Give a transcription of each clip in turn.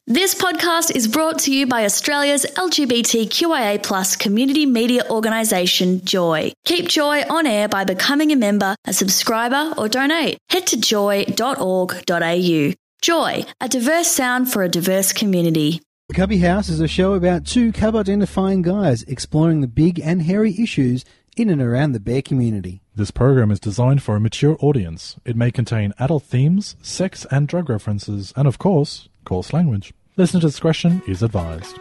This podcast is brought to you by Australia's LGBTQIA+ community media organisation, Joy. Keep Joy on air by becoming a member, a subscriber or donate. Head to joy.org.au. Joy, a diverse sound for a diverse community. The Cubby House is a show about two cub-identifying guys exploring the big and hairy issues in and around the bear community. This program is designed for a mature audience. It may contain adult themes, sex and drug references, and of course, coarse language. Listener discretion is advised.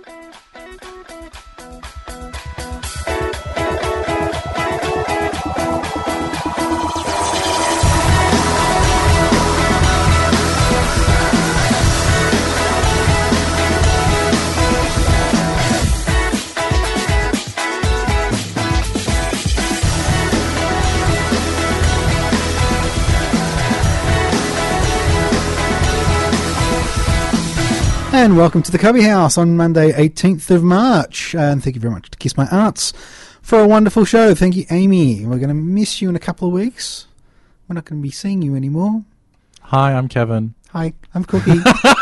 And welcome to the Cubby House on Monday, 18th of March. And thank you very much to Kiss My Arts for a wonderful show. Thank you, Amy. We're going to miss you in a couple of weeks. We're not going to be seeing you anymore. Hi, I'm Kevin. Hi, I'm Cookie.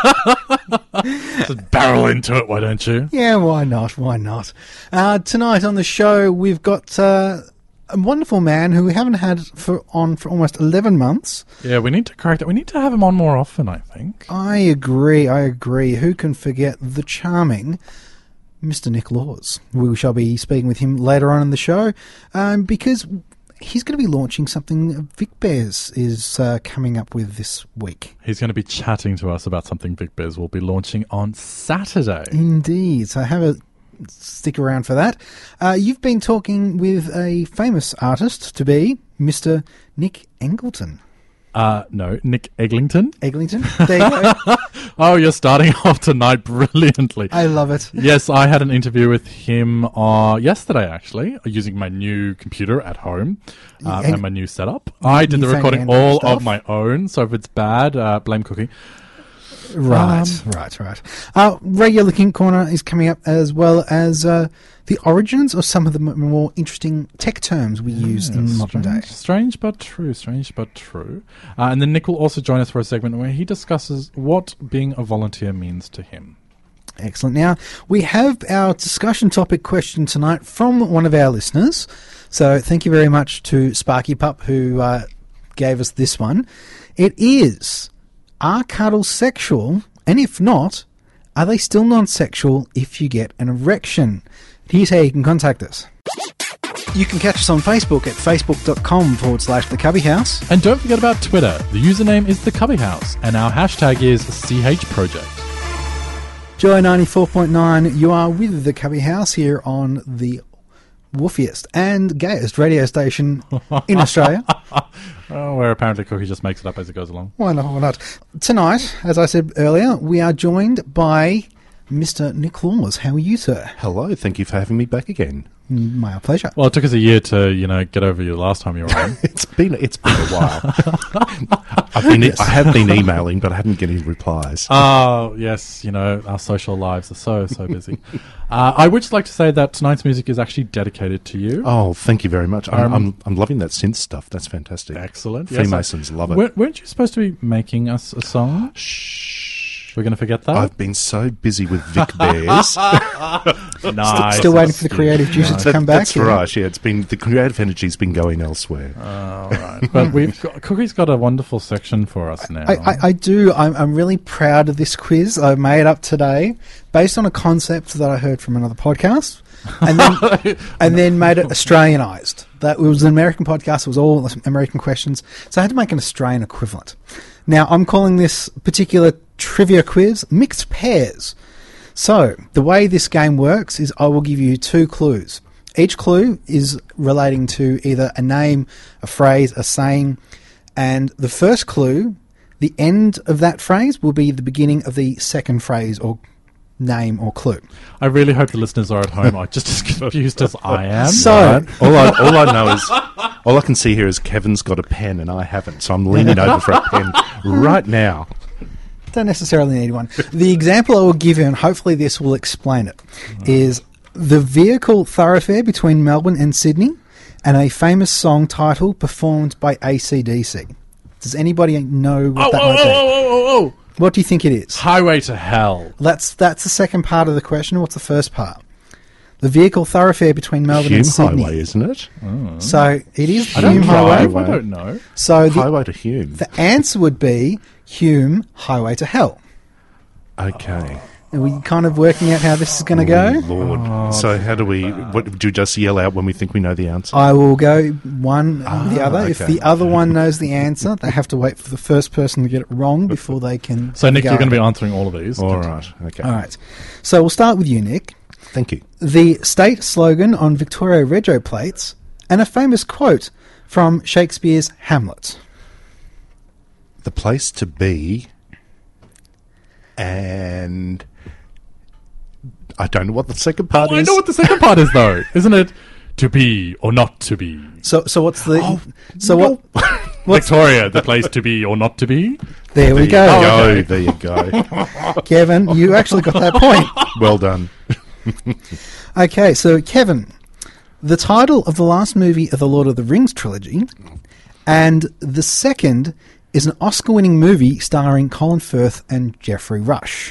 Just barrel into it, why don't you? Yeah, why not? Why not? Tonight on the show, we've got a wonderful man who we haven't had on for almost 11 months. Yeah, we need to correct it. We need to have him on more often, I think. I agree. Who can forget the charming Mr. Nick Laws? We shall be speaking with him later on in the show because he's going to be launching something Vic Bears is coming up with this week. He's going to be chatting to us about something Vic Bears will be launching on Saturday. Indeed. So stick around for that. You've been talking with a famous artist to be Mr. Nick Engleton. No, Nick Eglinton. Eglinton? There you go. Oh, you're starting off tonight brilliantly. I love it. Yes, I had an interview with him yesterday, actually, using my new computer at home and my new setup. I did the recording all of my own, so if it's bad, blame Cookie. Right. Regular Kink Corner is coming up, as well as the origins of some of the more interesting tech terms we use in modern day. Strange but true. And then Nick will also join us for a segment where he discusses what being a volunteer means to him. Excellent. Now, we have our discussion topic question tonight from one of our listeners. So thank you very much to Sparky Pup who gave us this one. It is... Are cuddles sexual? And if not, are they still non-sexual if you get an erection? Here's how you can contact us. You can catch us on Facebook at facebook.com/The Cubby House. And don't forget about Twitter. The username is The Cubby House, and our hashtag is CHProject. Joy 94.9, you are with The Cubby House here on the woofiest and gayest radio station in Australia. Oh, where apparently Cookie just makes it up as it goes along. Why not? Tonight, as I said earlier, we are joined by Mr. Nick Laws. How are you, sir? Hello, thank you for having me back again. My pleasure. Well, it took us a year to, get over you last time you were on. It's been a while. I have been emailing, but I haven't getting replies. Oh, yes, our social lives are so busy. I would just like to say that tonight's music is actually dedicated to you. Oh, thank you very much. I'm loving that synth stuff. That's fantastic. Excellent. Freemasons love it. Weren't you supposed to be making us a song? Shh. We're going to forget that? I've been so busy with Vic Bears. Nice. Still waiting for the creative juices to come back. That's right. Yeah, the creative energy's been going elsewhere. Oh, right. But Cookie's got a wonderful section for us now. I do. I'm really proud of this quiz I made up today based on a concept that I heard from another podcast. And then made it Australianised. That was an American podcast. It was all American questions. So I had to make an Australian equivalent. Now, I'm calling this particular trivia quiz Mixed Pairs. So the way this game works is I will give you two clues. Each clue is relating to either a name, a phrase, a saying. And the first clue, the end of that phrase, will be the beginning of the second phrase or name or clue. I really hope the listeners are at home are just as confused as I am. So right. all I know is all I can see here is Kevin's got a pen and I haven't, so I'm leaning over for a pen right now. Don't necessarily need one. The example I will give you, and hopefully this will explain it, is the vehicle thoroughfare between Melbourne and Sydney and a famous song title performed by AC/DC. Does anybody know what that might be? What do you think it is? Highway to Hell. That's the second part of the question. What's the first part? The vehicle thoroughfare between Melbourne Hume and Sydney. Highway, isn't it? So it is I don't Hume drive. Highway. I don't know. So Highway to Hume. the answer would be Hume Highway to Hell. Okay. Are we kind of working out how this is going to go? Lord. So how do we... What, do you just yell out when we think we know the answer? I will go one or the other. If okay. the other one knows the answer, they have to wait for the first person to get it wrong before they can. So, Nick, go. you're going to be answering all of these. All right. Okay. All right. So we'll start with you, Nick. Thank you. The state slogan on Victoria Rego plates and a famous quote from Shakespeare's Hamlet. The place to be, and I don't know what the second part I is. know what the second part is, though. Isn't it to be or not to be? So what's the? no. What's Victoria, the place to be or not to be? there we There go. you go. There you go. Kevin, you actually got that point. Well done. Okay, so Kevin, the title of the last movie of the Lord of the Rings trilogy, and the second is an Oscar-winning movie starring Colin Firth and Geoffrey Rush.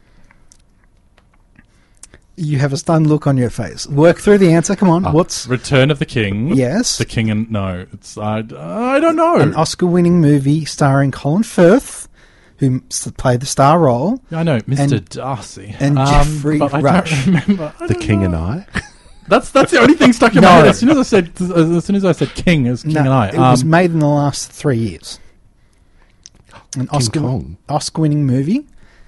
You have a stunned look on your face. Work through the answer. Come on. What's Return of the King. Yes. The King and... No, it's... I don't know. an Oscar-winning movie starring Colin Firth, who played the star role, I know, Mr. and- Darcy. and Geoffrey but Rush. I don't remember. The King and I. That's the only thing stuck in my No. head. As soon as I said King, it was King and I. it was made in the last 3 years. An Kong. Oscar-winning movie.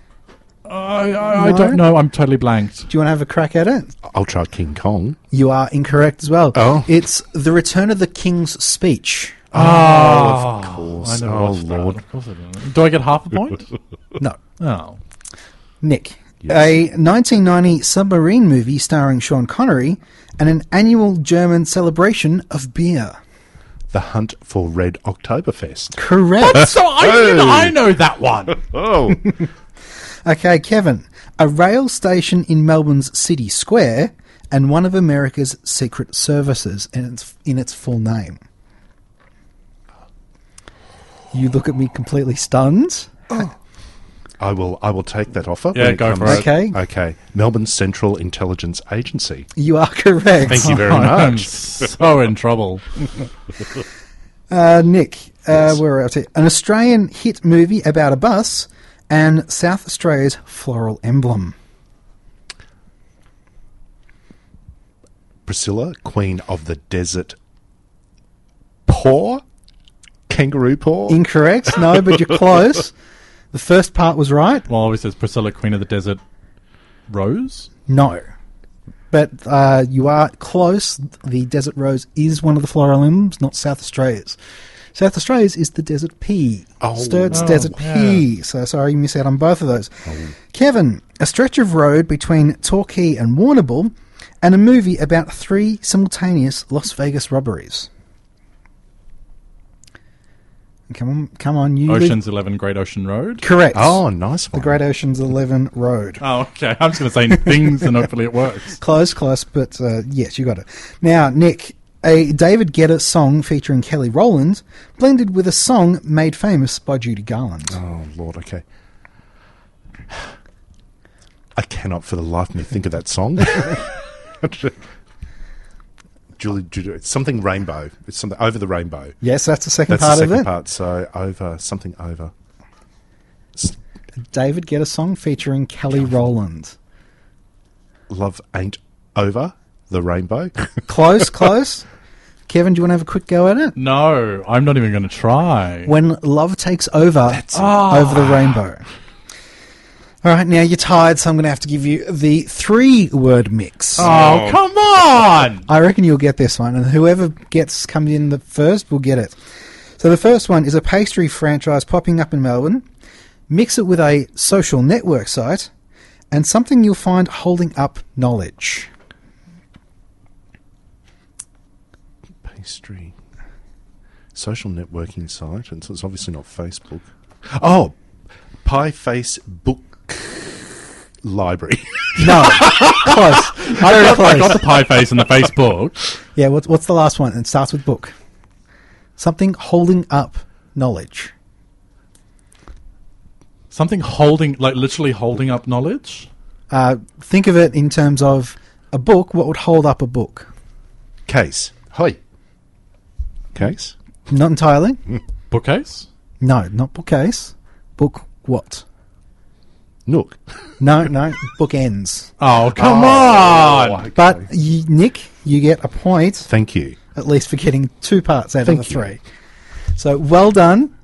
I No? don't know. I'm totally blanked. Do you want to have a crack at it? I'll try King Kong. You are incorrect as well. Oh. It's The Return of the King's Speech. Of course. I never Oh, watched that. Lord. Of course I didn't. Do I get half a point? No. Oh. Nick. Yes. A 1990 submarine movie starring Sean Connery and an annual German celebration of beer. The Hunt for Red Oktoberfest. Correct. So I know that one. Oh. Okay, Kevin. A rail station in Melbourne's City Square and one of America's secret services in its full name. You look at me completely stunned. I will take that offer. Yeah, when it go comes. for it. Okay. Okay. Melbourne Central Intelligence Agency. You are correct. Thank you very I'm much. so in trouble. Nick, Yes. where are we at? An Australian hit movie about a bus and South Australia's floral emblem. Priscilla, Queen of the Desert Paw? Kangaroo paw? Incorrect. No, but you're close. The first part was right. Well, obviously it's Priscilla, Queen of the Desert Rose. No. But you are close. The desert rose is one of the floral emblems, not South Australia's. South Australia's is the desert pea. Oh. Sturt's Oh, desert yeah. pea. So sorry you missed out on both of those. Kevin, a stretch of road between Torquay and Warrnambool and a movie about 3 simultaneous Las Vegas robberies. Come on, you. Ocean's 11 Great Ocean Road. Correct. Oh, nice The one. Great Ocean's 11 Road. Oh, okay. I'm just going to say things and hopefully it works. Close, but yes, you got it. Now, Nick, a David Guetta song featuring Kelly Rowland blended with a song made famous by Judy Garland. Oh, Lord, okay. I cannot for the life of me think of that song. Julie, it's something rainbow. It's something over the rainbow. Yes, that's the second That's part the of second it. part. So over, something over. David Guetta song featuring Kelly Rowland. Love ain't over the rainbow. Close. Kevin, do you want to have a quick go at it? No, I'm not even going to try. When love takes over over the rainbow. All right, now you're tired, so I'm going to have to give you the 3-word mix. Oh, come on! I reckon you'll get this one, and whoever comes in the first will get it. So the first one is a pastry franchise popping up in Melbourne. Mix it with a social network site and something you'll find holding up knowledge. Pastry. Social networking site. And so it's obviously not Facebook. Oh, Pie Face Book Library. No, close. Very I close. got the pie face and the Facebook. Yeah, what's the last one? It starts with book. Something holding up knowledge. Something holding, like literally holding up knowledge? Think of it in terms of a book. What would hold up a book? Case. Hoi. Case? Not entirely. Bookcase? No, not bookcase. Book what? Nook. No, book ends. Oh, come on! Okay. But Nick, you get a point, Thank you. at least for getting 2 parts out Thank of the you. 3. So well done.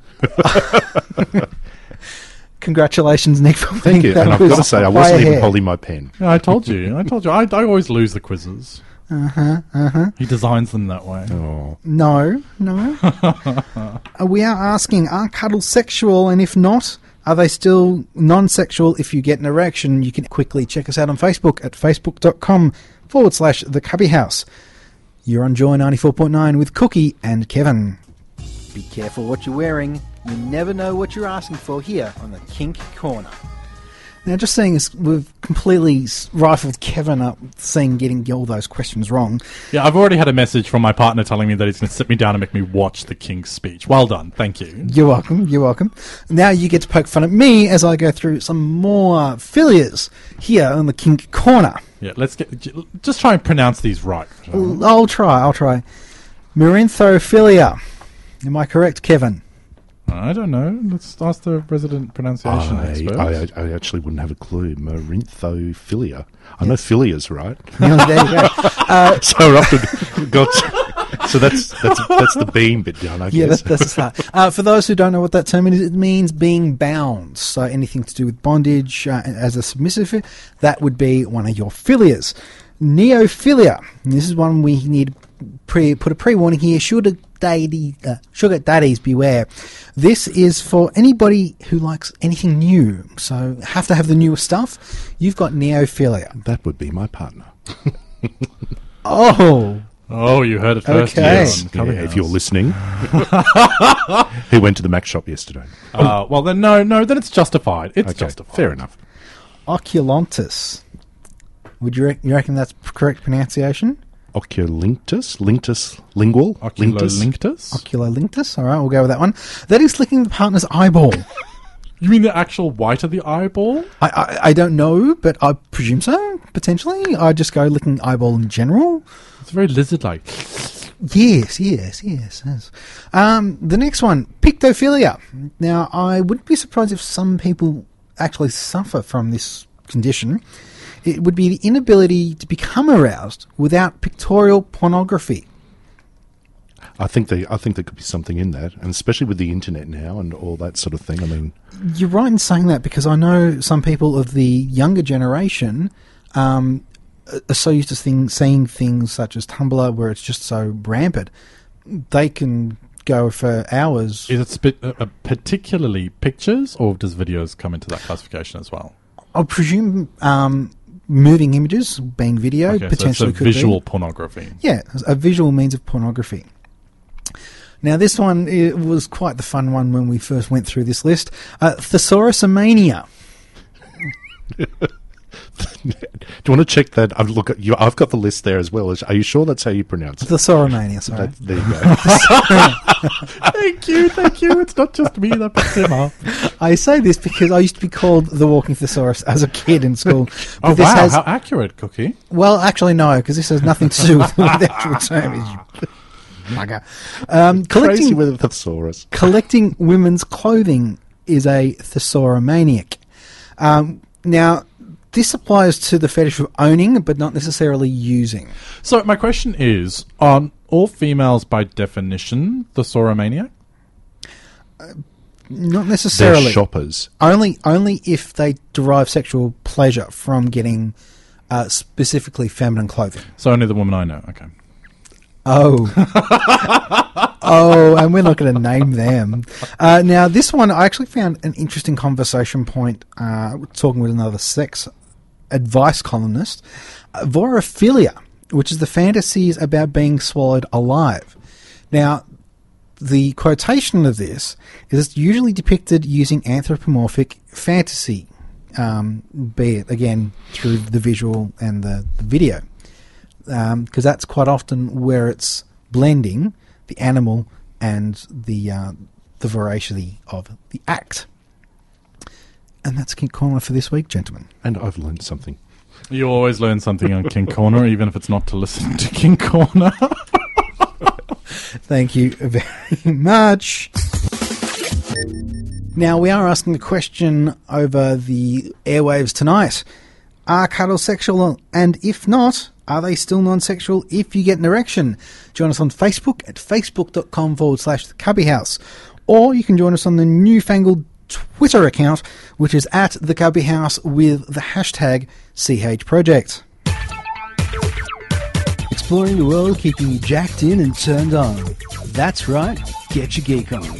Congratulations, Nick. For Thank you. that And I've was got to say, I way wasn't even ahead. holding my pen. Yeah, I told you. I always lose the quizzes. He designs them that way. Oh. No. We are asking, are cuddles sexual? And if not, are they still non-sexual? If you get an erection, you can quickly check us out on Facebook at facebook.com/The Cubby House. You're on Joy 94.9 with Cookie and Kevin. Be careful what you're wearing. You never know what you're asking for here on the Kink Corner. Now, just seeing as we've completely rifled Kevin up, getting all those questions wrong. Yeah, I've already had a message from my partner telling me that he's going to sit me down and make me watch the King's speech. Well done. Thank you. You're welcome. Now you get to poke fun at me as I go through some more filias here on the Kink Corner. Yeah, just try and pronounce these right. I'll try. Marinthophilia. Am I correct, Kevin? I don't know. Let's ask the resident pronunciation expert. I actually wouldn't have a clue. Marinthophilia. I know philias, right? There you go. So we're up to so that's the beam bit done, I guess. Yeah, that's the start. For those who don't know what that term is, it means being bound. So anything to do with bondage as a submissive, that would be one of your philias. Neophilia. And this is one we need to put a pre-warning here. Sugar daddies beware. This is for anybody who likes anything new. So have to have the newest stuff. You've got neophilia. That would be my partner. Oh, you heard it first. Okay. Here Yes. on Cubby Yeah, if House. you're listening. He went to the Mac shop yesterday. Well, then no, then it's justified. It's Okay, justified. fair enough. oculontis. Would you reckon that's correct pronunciation? Oculolinctus? Lingual? Oculolinctus? Oculolinctus. All right, we'll go with that one. That is licking the partner's eyeball. You mean the actual white of the eyeball? I don't know, but I presume so, potentially. I just go licking eyeball in general. It's very lizard-like. Yes. The next one, pictophilia. Now, I wouldn't be surprised if some people actually suffer from this condition. It would be the inability to become aroused without pictorial pornography. I think there could be something in that, and especially with the internet now and all that sort of thing. I mean, You're right in saying that, because I know some people of the younger generation are so used to seeing things such as Tumblr, where it's just so rampant. They can go for hours. Is it particularly pictures, or does videos come into that classification as well? I presume moving images, being video, Okay, potentially so it's could visual be. pornography. Yeah, a visual means of pornography. Now, this one, it was quite the fun one when we first went through this list. Thesaurusomania. do you want to check that? I've got the list there as well. Are you sure that's how you pronounce it? Thesauromania, sorry. There you go. Thank you. It's not just me that picks him up. I say this because I used to be called the Walking Thesaurus as a kid in school. Oh, But wow. How accurate, Cookie. Well, actually, no, because this has nothing to do with what the actual term is. Bugger. Crazy with a thesaurus. Collecting women's clothing is a thesauromaniac. Now, this applies to the fetish of owning, but not necessarily using. So my question is, are all females by definition thesauromaniac? Not They're necessarily. shoppers. Only if they derive sexual pleasure from getting specifically feminine clothing. So only the woman I know. Okay. Oh. And we're not going to name them. Now, this one, I actually found an interesting conversation point talking with another sex advice columnist. Vorophilia, which is the fantasies about being swallowed alive. Now, the quotation of this is it's usually depicted using anthropomorphic fantasy, be it, again, through the visual and the video. Because that's quite often where it's blending the animal and the voracity of the act. And that's King Corner for this week, gentlemen. And I've learned something. You always learn something on King Corner, even if it's not to listen to King Corner. Thank you very much. Now, we are asking the question over the airwaves tonight. Are cuddles sexual? And if not, are they still non-sexual if you get an erection? Join us on Facebook at facebook.com/The Cubby House. Or you can join us on the newfangled Twitter account, which is at The Cubby House with the hashtag CHProject. Exploring the world, keeping you jacked in and turned on. That's right, get your geek on.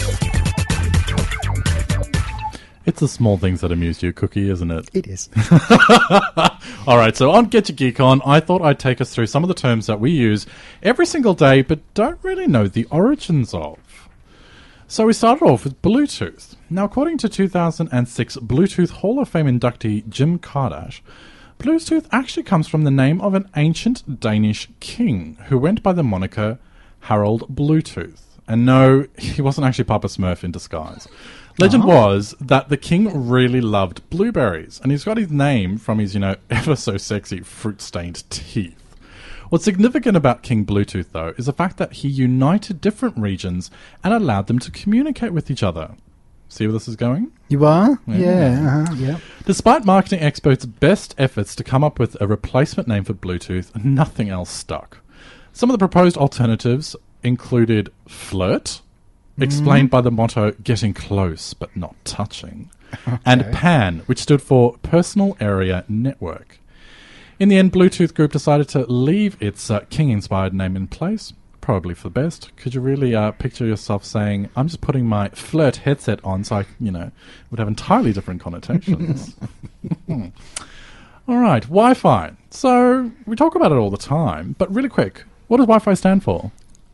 It's the small things that amuse you, Cookie, isn't it? It is. All right, so on Get Your Geek On, I thought I'd take us through some of the terms that we use every single day but don't really know the origins of. So we started off with Bluetooth. Now, according to 2006 Bluetooth Hall of Fame inductee Jim Kardash, Bluetooth actually comes from the name of an ancient Danish king who went by the moniker Harald Bluetooth. And no, he wasn't actually Papa Smurf in disguise. Legend was that the king really loved blueberries, and he's got his name from his, ever so sexy fruit-stained teeth. What's significant about King Bluetooth, though, is the fact that he united different regions and allowed them to communicate with each other. See where this is going? You are? Yeah. Yep. Despite marketing experts' best efforts to come up with a replacement name for Bluetooth, nothing else stuck. Some of the proposed alternatives included flirt, explained by the motto, getting close but not touching, and PAN, which stood for Personal Area Network. In the end, Bluetooth Group decided to leave its king-inspired name in place, probably for the best. Could you really picture yourself saying, I'm just putting my flirt headset on so I, would have entirely different connotations. All right, Wi-Fi. So, we talk about it all the time, but really quick, what does Wi-Fi stand for?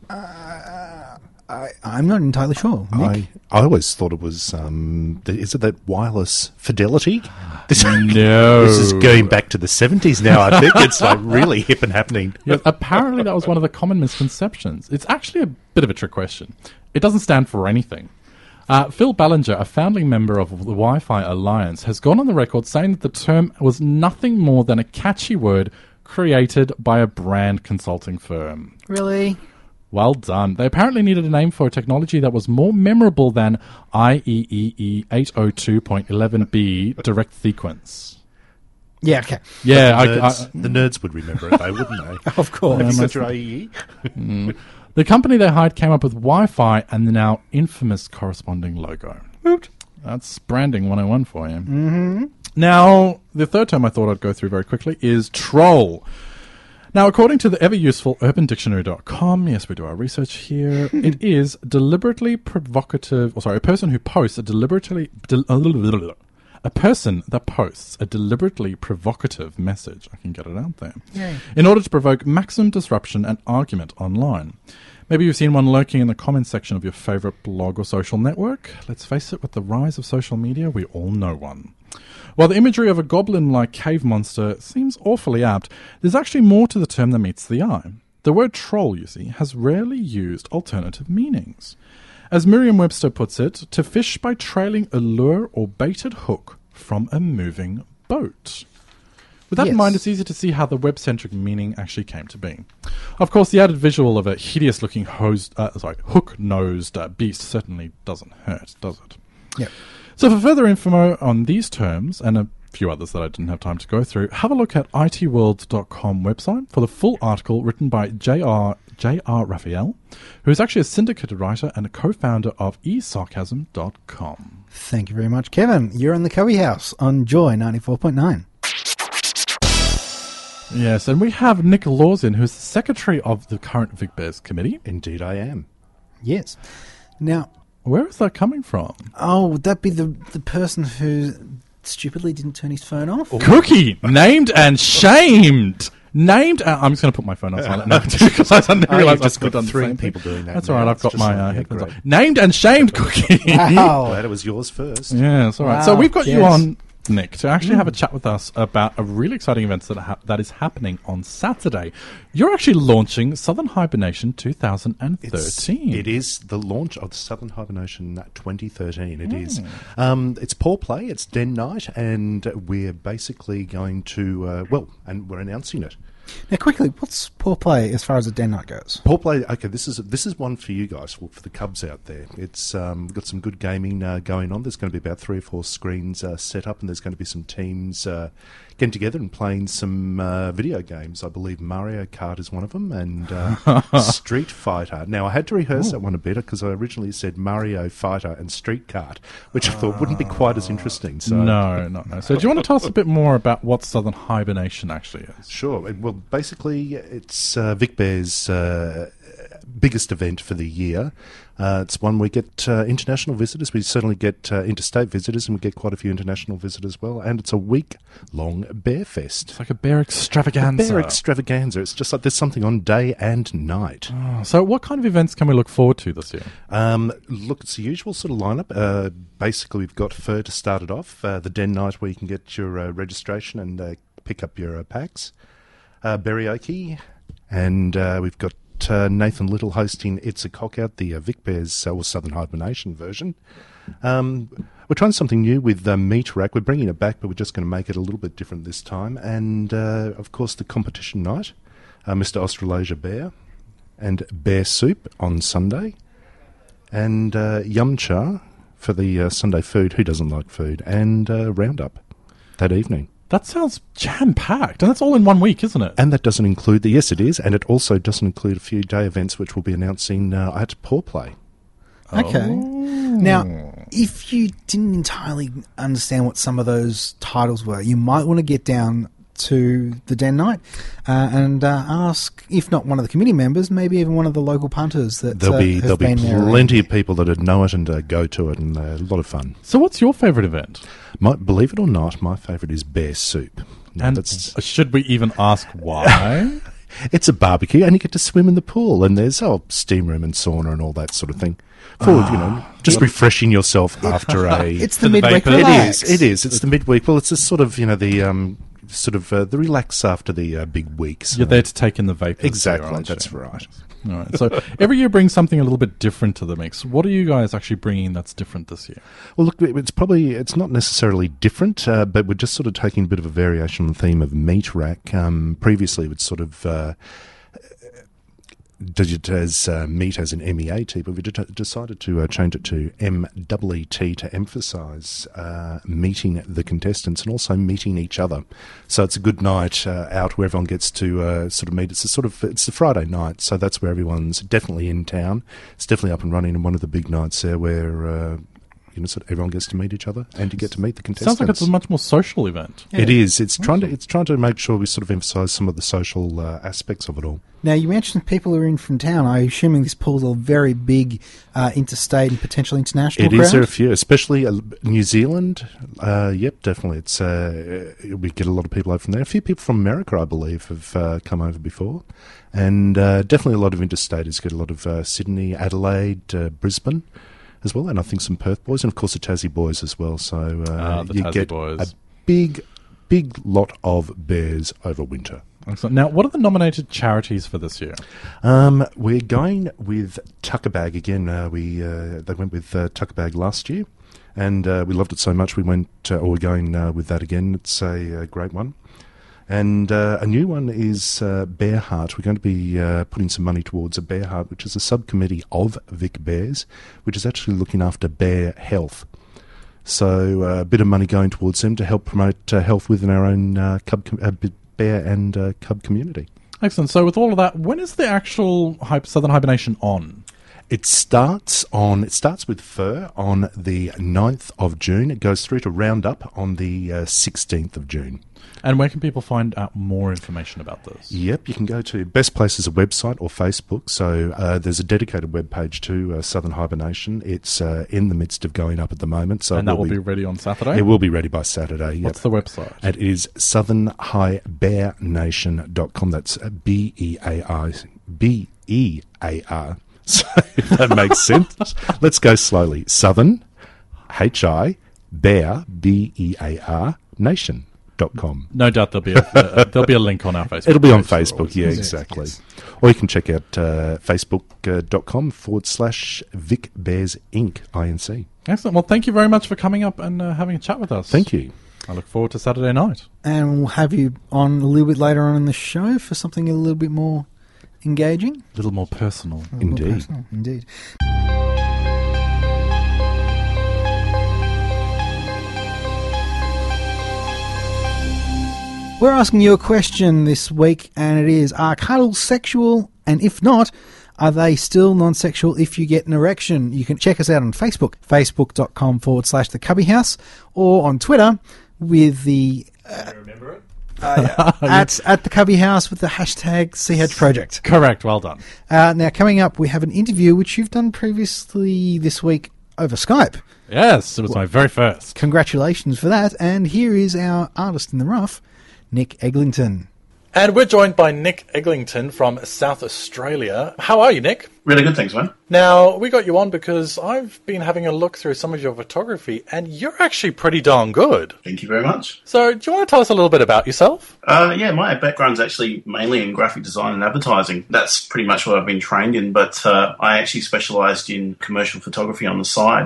I'm not entirely sure. I always thought it was, is it that wireless fidelity? No. This is going back to the 70s now, I think. It's like really hip and happening. Yes, apparently that was one of the common misconceptions. It's actually a bit of a trick question. It doesn't stand for anything. Phil Ballinger, a founding member of the Wi-Fi Alliance, has gone on the record saying that the term was nothing more than a catchy word created by a brand consulting firm. Really? Well done. They apparently needed a name for a technology that was more memorable than IEEE 802.11b direct sequence. Yeah, okay. Yeah, the nerds would remember it, though, wouldn't they? Of course. Have you got your IEE? The company they hired came up with Wi-Fi and the now infamous corresponding logo. Woot. That's branding 101 for you. Mm-hmm. Now, the third term I thought I'd go through very quickly is troll. Now, according to the ever-useful UrbanDictionary.com, yes, we do our research here, it is deliberately provocative, a person who posts a person that posts a deliberately provocative message. I can get it out there. Yay. In order to provoke maximum disruption and argument online. Maybe you've seen one lurking in the comments section of your favorite blog or social network. Let's face it, with the rise of social media, we all know one. While the imagery of a goblin-like cave monster seems awfully apt, there's actually more to the term than meets the eye. The word troll, you see, has rarely used alternative meanings. As Merriam-Webster puts it, to fish by trailing a lure or baited hook from a moving boat. With that in mind, it's easy to see how the web-centric meaning actually came to be. Of course, the added visual of a hideous-looking hook-nosed beast certainly doesn't hurt, does it? Yep. So for further info on these terms, and a few others that I didn't have time to go through, have a look at itworld.com website for the full article written by J.R. Raphael, who is actually a syndicated writer and a co-founder of esarcasm.com. Thank you very much, Kevin. You're in the Cubby House on Joy 94.9. Yes, and we have Nick Lawson, who's the secretary of the current VicBears committee. Indeed I am. Yes. Now, where is that coming from? Oh, would that be the person who stupidly didn't turn his phone off? Cookie! Named and shamed! I'm just going to put my phone on silent now, because I suddenly realised I've just got three people doing that. That's all right, I've got my headphones on. Named and shamed, Cookie! Wow. Glad it was yours first. Yeah, that's all right. Wow. So we've got you on Nick, to actually have a chat with us about a really exciting event that is happening on Saturday. You're actually launching Southern Hibernation 2013. It is the launch of Southern Hibernation 2013. It is. It's Paw Play, it's Den Night, and we're basically going to, and we're announcing it. Now, quickly, what's Paw Play as far as the Den Night goes? Paw Play, okay, this is one for you guys, for the Cubs out there. It's got some good gaming going on. There's going to be about 3 or 4 screens set up, and there's going to be some teams getting together and playing some video games. I believe Mario Kart is one of them, and Street Fighter. Now, I had to rehearse that one a bit because I originally said Mario Fighter and Street Kart, which I thought wouldn't be quite as interesting. So. No. So do you want to tell us a bit more about what Southern Hibernation actually is? Sure. Well, basically, it's Vic Bear's biggest event for the year. It's one we get international visitors. We certainly get interstate visitors, and we get quite a few international visitors as well. And it's a week-long bear fest. It's like a bear extravaganza. Bear extravaganza. It's just like there's something on day and night. So what kind of events can we look forward to this year? Look, it's the usual sort of lineup. Basically, we've got Fur to start it off. The Den Night where you can get your registration and pick up your packs. Berryoki, and we've got Nathan Little hosting It's a Cock Out, the Vic Bears or Southern Hibernation version. We're trying something new with Meat Rack. We're bringing it back, but we're just going to make it a little bit different this time. And, of course, the competition night, Mr. Australasia Bear, and Bear Soup on Sunday, and Yum Cha for the Sunday food, who doesn't like food, and Roundup that evening. That sounds jam-packed, and that's all in 1 week, isn't it? And that doesn't include yes, it is, and it also doesn't include a few day events which we'll be announcing at Paw Play. Okay. Now, if you didn't entirely understand what some of those titles were, you might want to get down to the Den Night and ask, if not one of the committee members, maybe even one of the local punters that there'll be there plenty of people that know it and go to it, and a lot of fun. So what's your favourite event? Believe it or not, my favourite is Bear Soup. Now, and should we even ask why? It's a barbecue, and you get to swim in the pool, and there's steam room and sauna and all that sort of thing. For just refreshing yourself after a. It's the midweek. It is. It's the midweek. Well, it's a sort of the relax after the big weeks. You're there to take in the vapors. Exactly, that's right. All right. So every year brings something a little bit different to the mix. What are you guys actually bringing that's different this year? Well, look, it's not necessarily different, but we're just sort of taking a bit of a variation on the theme of Meat Rack. Previously, it's sort of did it as meat as an MEAT, but we decided to change it to MEET to emphasise meeting the contestants and also meeting each other. So it's a good night out where everyone gets to sort of meet. It's the Friday night, so that's where everyone's definitely in town. It's definitely up and running, and one of the big nights there where sort of everyone gets to meet each other and you get to meet the contestants. Sounds like it's a much more social event. Yeah. It is. It's trying to make sure we sort of emphasise some of the social aspects of it all. Now, you mentioned people who are in from town. I'm assuming this pulls a very big interstate and potential international crowd? It is. There are a few, especially New Zealand. Yep, definitely. It's we get a lot of people over from there. A few people from America, I believe, have come over before. And definitely a lot of interstaters. Get a lot of Sydney, Adelaide, Brisbane as well, and I think some Perth boys, and of course the Tassie boys as well. So you get boys. A big lot of bears over winter. Excellent. Now, what are the nominated charities for this year? We're going with Tuckerbag again. They went with Tuckerbag last year, and we loved it so much we're going with that again. It's a great one. And a new one is Bear Heart. We're going to be putting some money towards a Bear Heart, which is a subcommittee of Vic Bears, which is actually looking after bear health. So a bit of money going towards them to help promote health within our own bear and cub community. Excellent. So with all of that, when is the actual Southern Hibernation on? It starts with Fur on the 9th of June. It goes through to Roundup on the 16th of June. And where can people find out more information about this? Yep, you can go to best place is a website or Facebook. So there's a dedicated webpage to Southern Hibernation. It's in the midst of going up at the moment. So and that will be ready on Saturday? It will be ready by Saturday. Yep. What's the website? It is southernhighbearnation.com. That's BEAR. So if that makes sense. Let's go slowly. Southern, HI, Bear, B-E-A-R, nation.com. No doubt there'll be a link on our Facebook. It'll be on page. Facebook, yeah, exactly. Yes. Or you can check out facebook.com/Vic Bears Inc. INC. Excellent. Well, thank you very much for coming up and having a chat with us. Thank you. I look forward to Saturday night. And we'll have you on a little bit later on in the show for something a little bit more engaging. A little more personal. Indeed. Indeed. We're asking you a question this week, and it is, are cuddles sexual? And if not, are they still non-sexual if you get an erection? You can check us out on Facebook, facebook.com/The Cubby House, or on Twitter with the... remember it? at The Cubby House with the hashtag CH Project. Correct, well done. Now, coming up, we have an interview which you've done previously this week over Skype. Yes, it was my very first. Congratulations for that. And here is our artist in the rough, Nick Eglinton. And we're joined by Nick Eglinton from South Australia. How are you, Nick? Really good, thanks, man. Now, we got you on because I've been having a look through some of your photography, and you're actually pretty darn good. Thank you very much. So, do you want to tell us a little bit about yourself? Yeah, my background's actually mainly in graphic design and advertising. That's pretty much what I've been trained in, but I actually specialised in commercial photography on the side.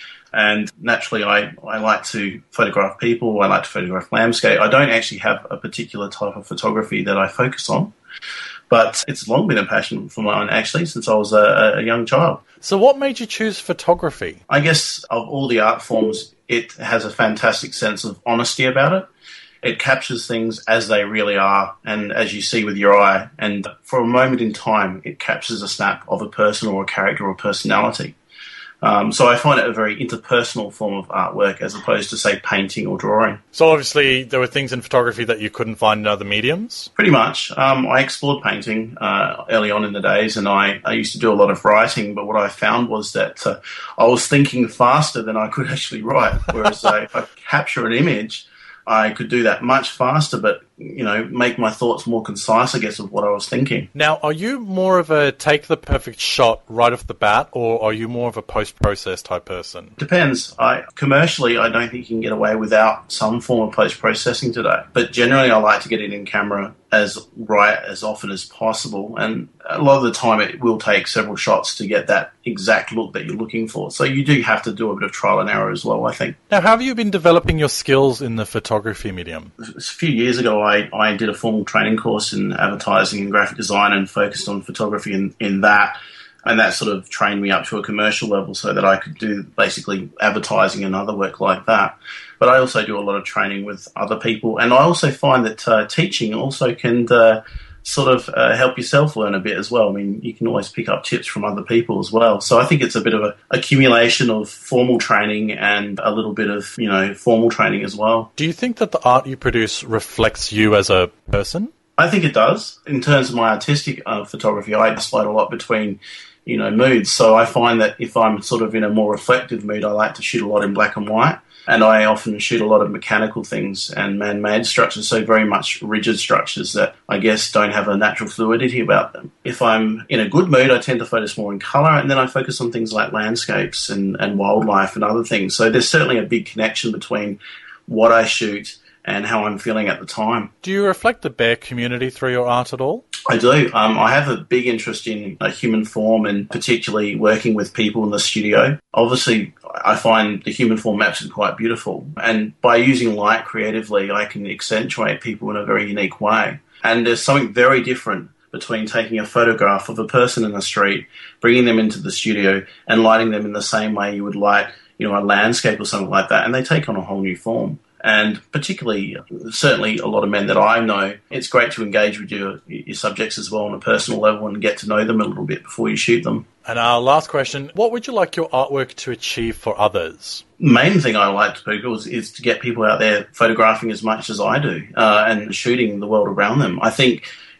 And naturally, I like to photograph people. I like to photograph landscape. I don't actually have a particular type of photography that I focus on, but it's long been a passion for mine, actually, since I was a young child. So what made you choose photography? I guess of all the art forms, it has a fantastic sense of honesty about it. It captures things as they really are and as you see with your eye. And for a moment in time, it captures a snap of a person or a character or personality. So I find it a very interpersonal form of artwork as opposed to, say, painting or drawing. So obviously there were things in photography that you couldn't find in other mediums? Pretty much. I explored painting early on in the days, and I used to do a lot of writing, but what I found was that I was thinking faster than I could actually write, whereas if I capture an image, I could do that much faster, but, you know, make my thoughts more concise, I guess, of what I was thinking. Now, are you more of a take the perfect shot right off the bat, or are you more of a post-process type person? Depends. Commercially, I don't think you can get away without some form of post-processing today. But generally, I like to get it in camera as often as possible. And a lot of the time, it will take several shots to get that exact look that you're looking for. So you do have to do a bit of trial and error as well, I think. Now, how have you been developing your skills in the photography medium? A few years ago, I did a formal training course in advertising and graphic design and focused on photography in that. And that sort of trained me up to a commercial level so that I could do basically advertising and other work like that. But I also do a lot of training with other people. And I also find that teaching also can help yourself learn a bit as well. I mean, you can always pick up tips from other people as well. So I think it's a bit of an accumulation of formal training and a little bit of, formal training as well. Do you think that the art you produce reflects you as a person? I think it does. In terms of my artistic photography, I oscillate a lot between moods. So I find that if I'm sort of in a more reflective mood, I like to shoot a lot in black and white. And I often shoot a lot of mechanical things and man-made structures, so very much rigid structures that I guess don't have a natural fluidity about them. If I'm in a good mood, I tend to focus more in colour, and then I focus on things like landscapes and wildlife and other things. So there's certainly a big connection between what I shoot and how I'm feeling at the time. Do you reflect the bear community through your art at all? I do. I have a big interest in human form and particularly working with people in the studio. Obviously, I find the human form maps are quite beautiful. And by using light creatively, I can accentuate people in a very unique way. And there's something very different between taking a photograph of a person in the street, bringing them into the studio and lighting them in the same way you would light, a landscape or something like that. And they take on a whole new form. And particularly, certainly a lot of men that I know, it's great to engage with your subjects as well on a personal level and get to know them a little bit before you shoot them. And our last question, what would you like your artwork to achieve for others? Main thing I like to do is to get people out there photographing as much as I do and shooting the world around them. I think,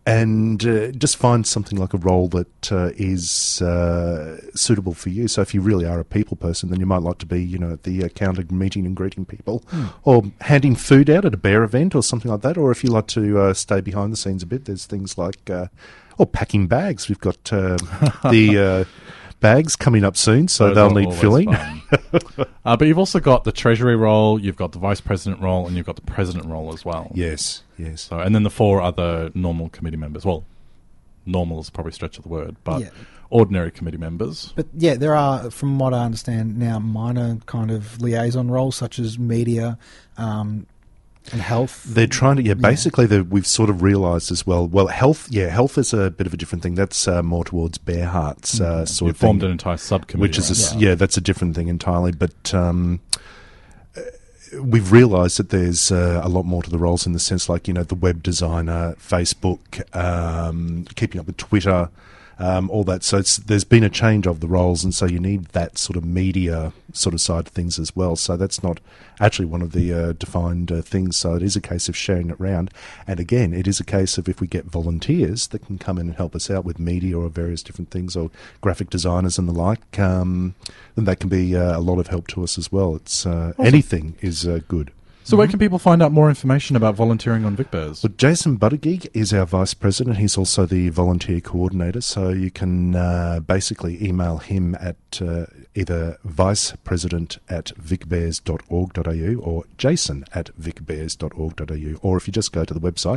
and just find something like a role that is suitable for you. So if you really are a people person, then you might like to be, at the counter meeting and greeting people, or handing food out at a bear event or something like that. Or if you like to stay behind the scenes a bit, there's things like or packing bags. We've got the bags coming up soon, so they'll need filling. But you've also got the Treasury role, you've got the Vice President role, and you've got the President role as well. Yes. So, and then the 4 other normal committee members. Well, normal is probably a stretch of the word, but ordinary committee members. But yeah, there are, from what I understand now, minor kind of liaison roles such as media and health. They're trying to, basically we've sort of realised as well. Well, health is a bit of a different thing. That's more towards Bearhart's sort You've of thing. formed an entire subcommittee. Which is, that's a different thing entirely. But we've realised that there's a lot more to the roles in the sense like, the web designer, Facebook, keeping up with Twitter, all that. So there's been a change of the roles, and so you need that sort of media sort of side of things as well. So that's not actually one of the defined things. So it is a case of sharing it around. And again, it is a case of if we get volunteers that can come in and help us out with media or various different things, or graphic designers and the like, then that can be a lot of help to us as well. It's anything is good. So where can people find out more information about volunteering on VicBears? Well, Jason Buttigieg is our Vice President. He's also the volunteer coordinator, so you can basically email him at either vicepresident@vicbears.org.au or jason@vicbears.org.au, or if you just go to the website,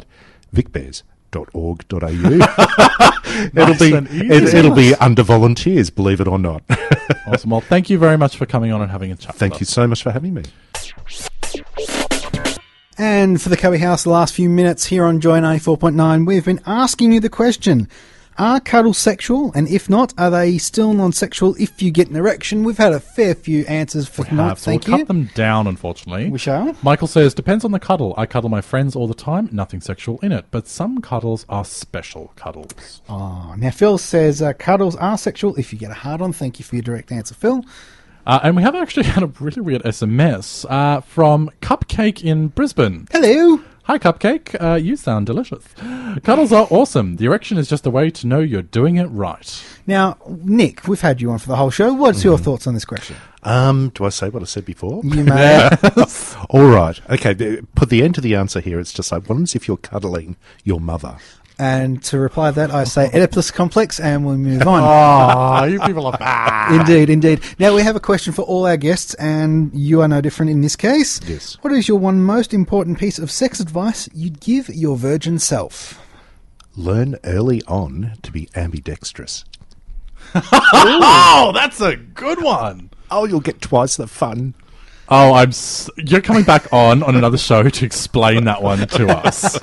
vicbears.org.au. It'll be under volunteers, believe it or not. Awesome. Well, thank you very much for coming on and having a chat. Thank you so much for having me. And for the Cubby House, the last few minutes here on Joy 94.9, we've been asking you the question, are cuddles sexual? And if not, are they still non-sexual if you get an erection? We've had a fair few answers for tonight. Thank you. We'll cut them down, unfortunately. We shall. Michael says, depends on the cuddle. I cuddle my friends all the time, nothing sexual in it. But some cuddles are special cuddles. Oh, now Phil says cuddles are sexual if you get a hard-on. Thank you for your direct answer, Phil. And we have actually had a really weird SMS from Cupcake in Brisbane. Hello. Hi, Cupcake. You sound delicious. Cuddles are awesome. The erection is just a way to know you're doing it right. Now, Nick, we've had you on for the whole show. What's your thoughts on this question? Do I say what I said before? You may. All right. Okay, put the end to the answer here. It's just like, what happens if you're cuddling your mother? And to reply to that, I say Oedipus complex, and we'll move on. Oh, you people are bad. Indeed. Now, we have a question for all our guests, and you are no different in this case. Yes. What is your one most important piece of sex advice you'd give your virgin self? Learn early on to be ambidextrous. Oh, that's a good one. Oh, you'll get twice the fun. Oh, you're coming back on another show to explain that one to us.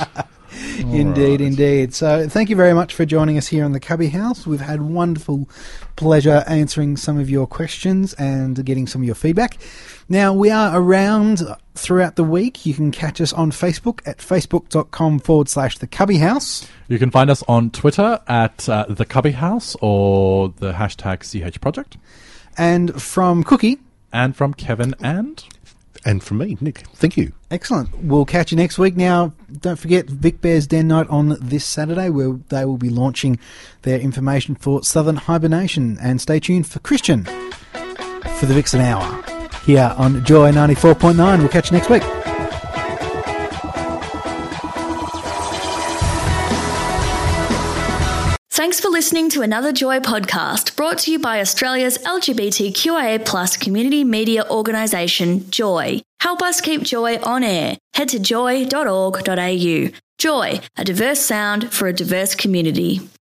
Indeed. So thank you very much for joining us here on the Cubby House. We've had wonderful pleasure answering some of your questions and getting some of your feedback. Now, we are around throughout the week. You can catch us on Facebook at facebook.com/The Cubby House. You can find us on Twitter at The Cubby House or the hashtag #CHProject. And from Cookie. And from Kevin and from me, Nick. Thank you. Excellent. We'll catch you next week. Now, don't forget VicBears Den Night on this Saturday, where they will be launching their information for Southern Hibernation. And stay tuned for Christian for the Vixen Hour here on Joy 94.9. We'll catch you next week. Thanks for listening to another Joy podcast brought to you by Australia's LGBTQIA+ community media organisation, Joy. Help us keep Joy on air. Head to joy.org.au. Joy, a diverse sound for a diverse community.